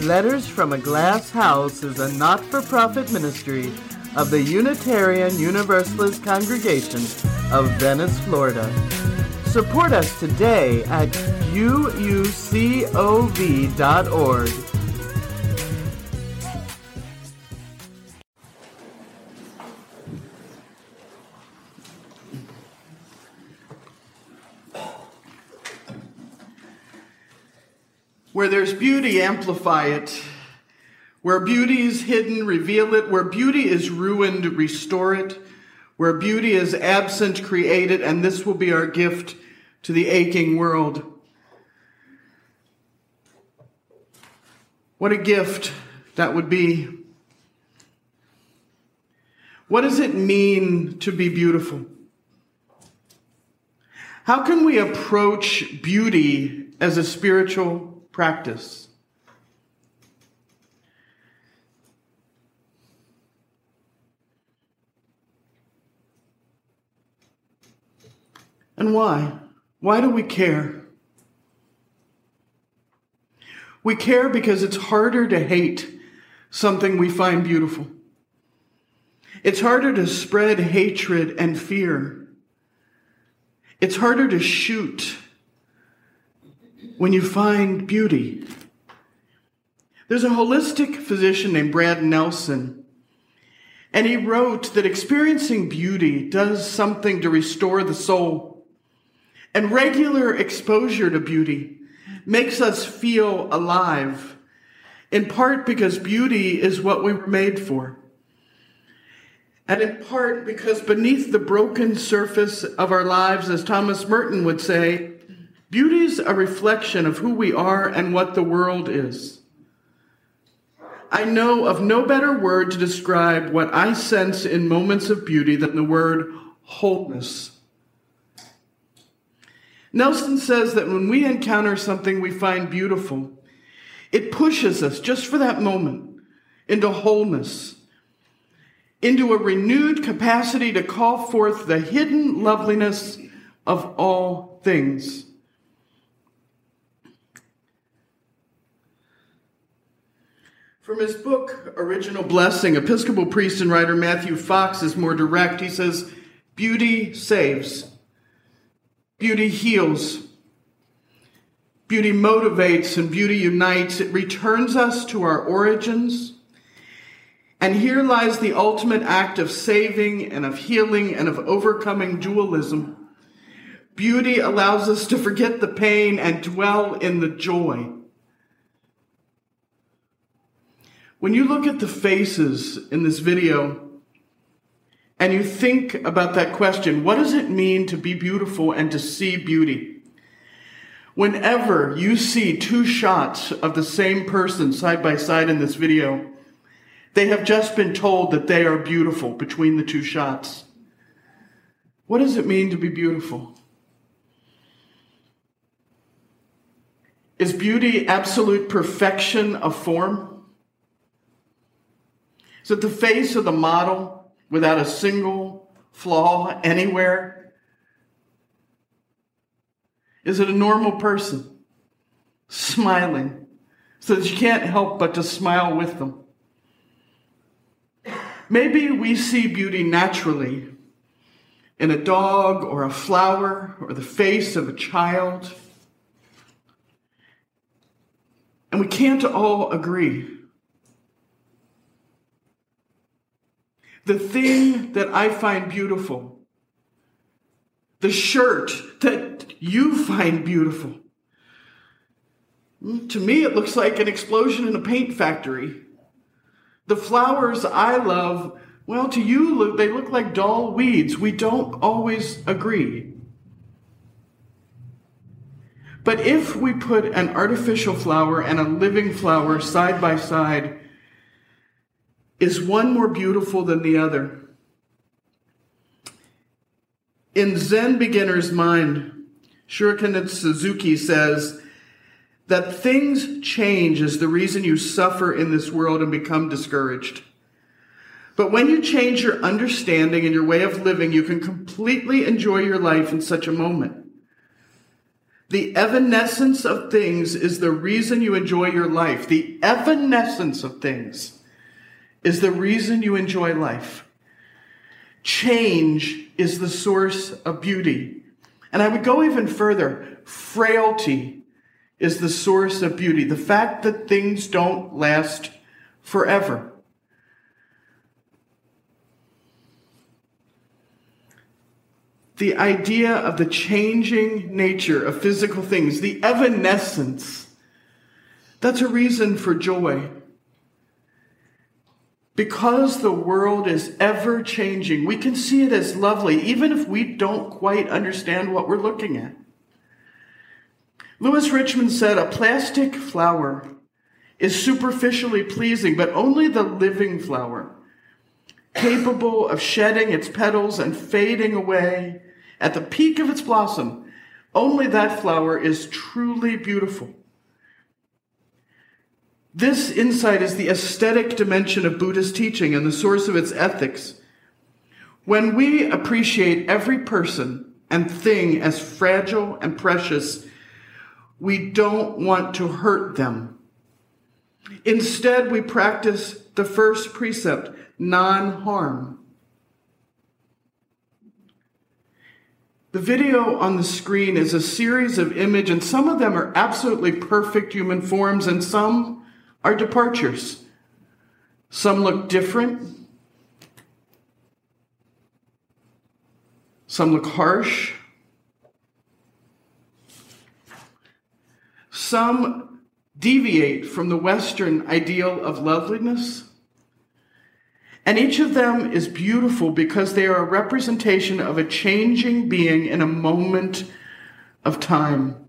Letters from a Glass House is a not-for-profit ministry of the Unitarian Universalist Congregation of Venice, Florida. Support us today at uucov.org. Where there's beauty, amplify it. Where beauty is hidden, reveal it. Where beauty is ruined, restore it. Where beauty is absent, create it. And this will be our gift to the aching world. What a gift that would be. What does it mean to be beautiful? How can we approach beauty as a spiritual practice? And why? Why do we care? We care because it's harder to hate something we find beautiful. It's harder to spread hatred and fear. It's harder to shoot when you find beauty. There's a holistic physician named Brad Nelson, and he wrote that experiencing beauty does something to restore the soul, and regular exposure to beauty makes us feel alive, in part because beauty is what we were made for, and in part because beneath the broken surface of our lives, as Thomas Merton would say, beauty is a reflection of who we are and what the world is. I know of no better word to describe what I sense in moments of beauty than the word wholeness. Nelson says that when we encounter something we find beautiful, it pushes us just for that moment into wholeness, into a renewed capacity to call forth the hidden loveliness of all things. From his book, Original Blessing, Episcopal priest and writer Matthew Fox is more direct. He says, beauty saves. Beauty heals. Beauty motivates and beauty unites. It returns us to our origins. And here lies the ultimate act of saving and of healing and of overcoming dualism. Beauty allows us to forget the pain and dwell in the joy. When you look at the faces in this video and you think about that question, what does it mean to be beautiful and to see beauty? Whenever you see two shots of the same person side by side in this video, they have just been told that they are beautiful between the two shots. What does it mean to be beautiful? Is beauty absolute perfection of form? Is it the face of the model without a single flaw anywhere? Is it a normal person smiling so that you can't help but to smile with them? Maybe we see beauty naturally in a dog or a flower or the face of a child. And we can't all agree. The thing that I find beautiful, the shirt that you find beautiful, to me it looks like an explosion in a paint factory. The flowers I love, well, to you they look like dull weeds. We don't always agree. But if we put an artificial flower and a living flower side by side, is one more beautiful than the other? In Zen Beginner's Mind, Shuriken Suzuki says that things change is the reason you suffer in this world and become discouraged. But when you change your understanding and your way of living, you can completely enjoy your life in such a moment. The evanescence of things is the reason you enjoy your life. The evanescence of things is the reason you enjoy life. Change is the source of beauty. And I would go even further. Frailty is the source of beauty. The fact that things don't last forever. The idea of the changing nature of physical things, the evanescence, that's a reason for joy. Because the world is ever changing, we can see it as lovely, even if we don't quite understand what we're looking at. Lewis Richmond said, a plastic flower is superficially pleasing, but only the living flower, capable of shedding its petals and fading away at the peak of its blossom, only that flower is truly beautiful. This insight is the aesthetic dimension of Buddhist teaching and the source of its ethics. When we appreciate every person and thing as fragile and precious, we don't want to hurt them. Instead, we practice the first precept, non-harm. The video on the screen is a series of images, and some of them are absolutely perfect human forms, and some are departures. Some look different. Some look harsh. Some deviate from the Western ideal of loveliness. And each of them is beautiful because they are a representation of a changing being in a moment of time.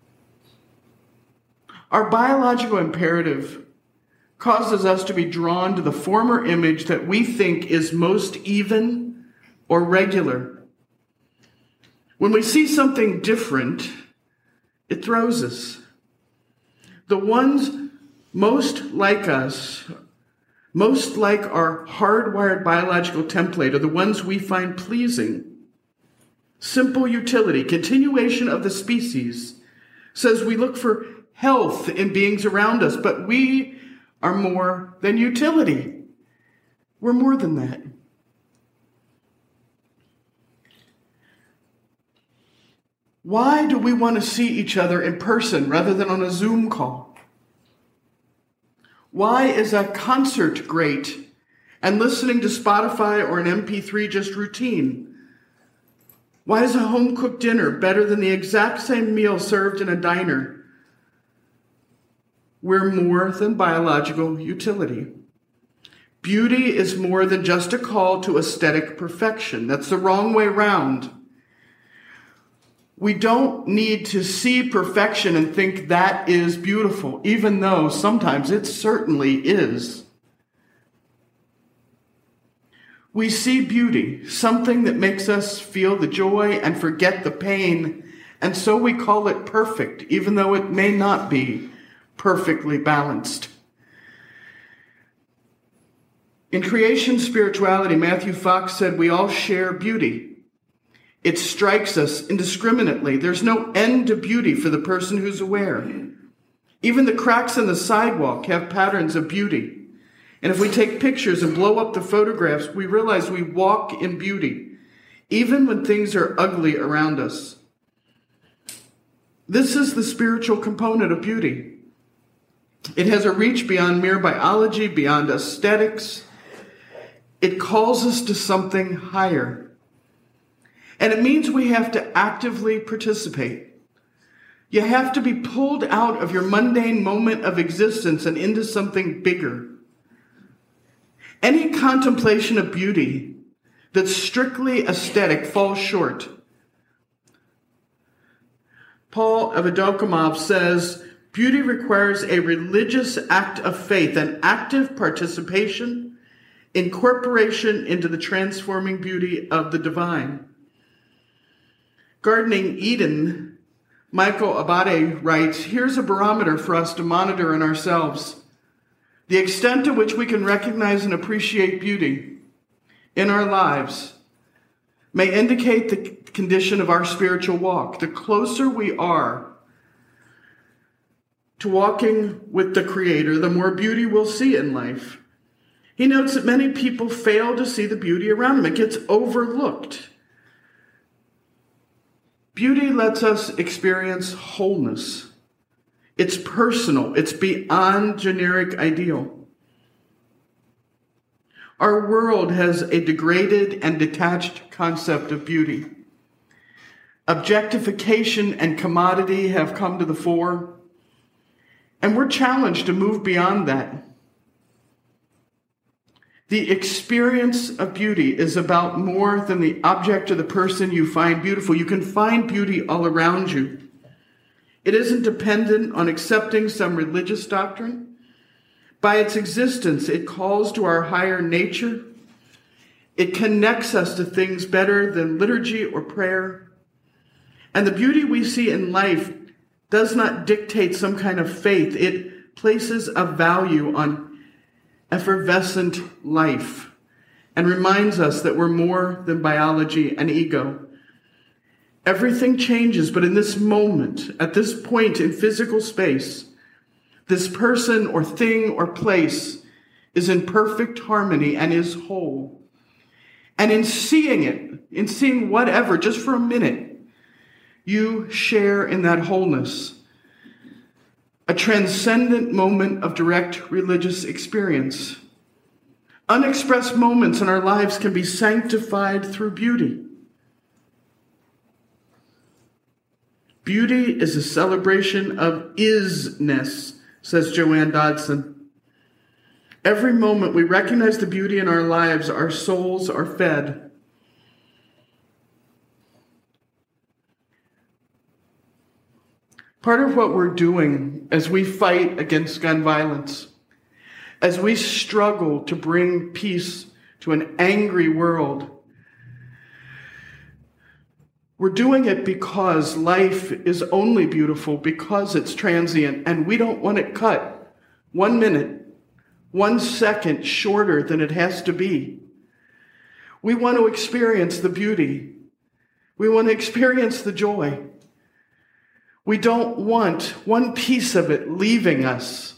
Our biological imperative causes us to be drawn to the former image that we think is most even or regular. When we see something different, it throws us. The ones most like us, most like our hardwired biological template, are the ones we find pleasing. Simple utility, continuation of the species, says we look for health in beings around us, but we are more than utility. We're more than that. Why do we want to see each other in person rather than on a Zoom call? Why is a concert great and listening to Spotify or an MP3 just routine? Why is a home-cooked dinner better than the exact same meal served in a diner? We're more than biological utility. Beauty is more than just a call to aesthetic perfection. That's the wrong way round. We don't need to see perfection and think that is beautiful, even though sometimes it certainly is. We see beauty, something that makes us feel the joy and forget the pain, and so we call it perfect, even though it may not be perfectly balanced. In creation spirituality, Matthew Fox said we all share beauty. It strikes us indiscriminately. There's no end to beauty for the person who's aware. Even the cracks in the sidewalk have patterns of beauty. And if we take pictures and blow up the photographs, we realize we walk in beauty, even when things are ugly around us. This is the spiritual component of beauty. It has a reach beyond mere biology, beyond aesthetics. It calls us to something higher. And it means we have to actively participate. You have to be pulled out of your mundane moment of existence and into something bigger. Any contemplation of beauty that's strictly aesthetic falls short. Paul Avdokimov says, beauty requires a religious act of faith, an active participation, incorporation into the transforming beauty of the divine. Gardening Eden, Michael Abate writes, here's a barometer for us to monitor in ourselves. The extent to which we can recognize and appreciate beauty in our lives. may indicate the condition of our spiritual walk. The closer we are to walking with the Creator, the more beauty we'll see in life. He notes that many people fail to see the beauty around them. It gets overlooked. Beauty lets us experience wholeness. It's personal. It's beyond generic ideal. Our world has a degraded and detached concept of beauty. Objectification and commodity have come to the fore, and we're challenged to move beyond that. The experience of beauty is about more than the object or the person you find beautiful. You can find beauty all around you. It isn't dependent on accepting some religious doctrine. By its existence, it calls to our higher nature. It connects us to things better than liturgy or prayer. And the beauty we see in life does not dictate some kind of faith. It places a value on effervescent life and reminds us that we're more than biology and ego. Everything changes, but in this moment, at this point in physical space, this person or thing or place is in perfect harmony and is whole. And in seeing it, in seeing whatever, just for a minute, you share in that wholeness. A transcendent moment of direct religious experience. Unexpressed moments in our lives can be sanctified through beauty. Beauty is a celebration of isness, says Joanne Dodson. Every moment we recognize the beauty in our lives, our souls are fed. Part of what we're doing as we fight against gun violence, as we struggle to bring peace to an angry world, we're doing it because life is only beautiful, because it's transient, and we don't want it cut 1 minute, 1 second shorter than it has to be. We want to experience the beauty. We want to experience the joy. We don't want one piece of it leaving us.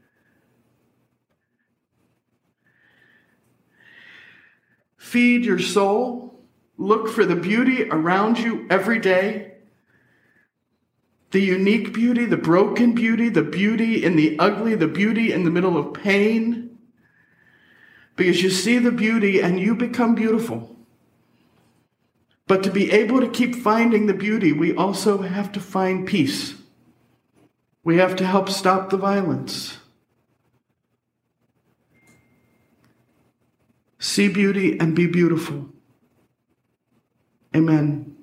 Feed your soul. Look for the beauty around you every day. The unique beauty, the broken beauty, the beauty in the ugly, the beauty in the middle of pain. Because you see the beauty and you become beautiful. But to be able to keep finding the beauty, we also have to find peace. We have to help stop the violence. See beauty and be beautiful. Amen.